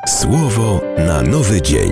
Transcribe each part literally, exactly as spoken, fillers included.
Słowo na nowy dzień.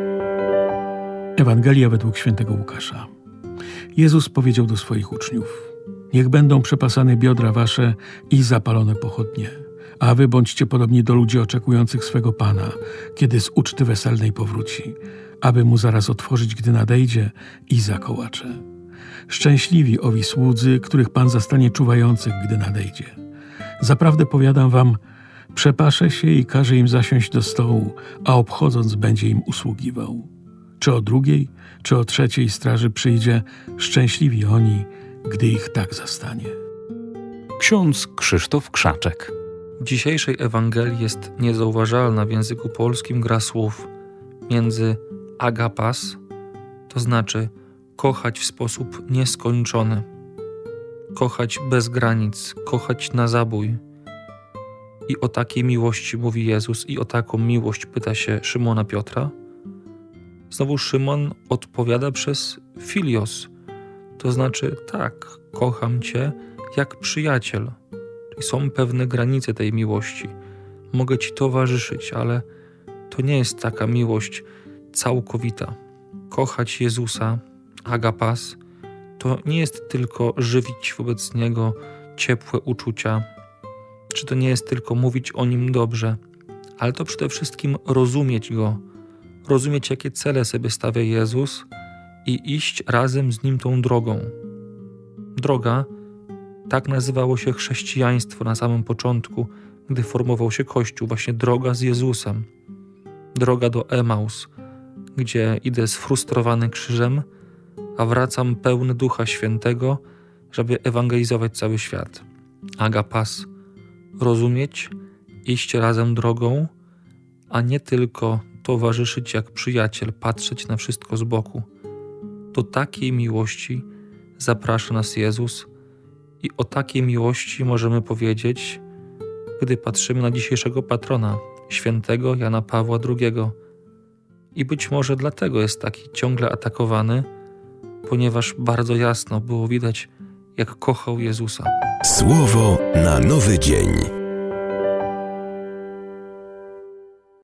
Ewangelia według świętego Łukasza. Jezus powiedział do swoich uczniów: niech będą przepasane biodra wasze i zapalone pochodnie, a wy bądźcie podobni do ludzi oczekujących swego Pana, kiedy z uczty weselnej powróci, aby mu zaraz otworzyć, gdy nadejdzie i zakołacze. Szczęśliwi owi słudzy, których Pan zastanie czuwających, gdy nadejdzie. Zaprawdę powiadam wam, przepaszę się i każę im zasiąść do stołu, a obchodząc będzie im usługiwał. Czy o drugiej, czy o trzeciej straży przyjdzie, szczęśliwi oni, gdy ich tak zastanie. Ksiądz Krzysztof Krzaczek. W dzisiejszej Ewangelii jest niezauważalna w języku polskim gra słów między agapas, to znaczy kochać w sposób nieskończony, kochać bez granic, kochać na zabój. I o takiej miłości mówi Jezus i o taką miłość pyta się Szymona Piotra. Znowu Szymon odpowiada przez filios, to znaczy tak, kocham Cię jak przyjaciel. Czyli są pewne granice tej miłości. Mogę Ci towarzyszyć, ale to nie jest taka miłość całkowita. Kochać Jezusa, agapas, to nie jest tylko żywić wobec Niego ciepłe uczucia, czy to nie jest tylko mówić o Nim dobrze, ale to przede wszystkim rozumieć Go, rozumieć, jakie cele sobie stawia Jezus i iść razem z Nim tą drogą. Droga, tak nazywało się chrześcijaństwo na samym początku, gdy formował się Kościół, właśnie droga z Jezusem. Droga do Emaus, gdzie idę sfrustrowany krzyżem, a wracam pełny Ducha Świętego, żeby ewangelizować cały świat. Agapas, rozumieć, iść razem drogą, a nie tylko towarzyszyć jak przyjaciel, patrzeć na wszystko z boku. Do takiej miłości zaprasza nas Jezus i o takiej miłości możemy powiedzieć, gdy patrzymy na dzisiejszego patrona, świętego Jana Pawła drugiego. I być może dlatego jest taki ciągle atakowany, ponieważ bardzo jasno było widać, jak kochał Jezusa. Słowo na nowy dzień.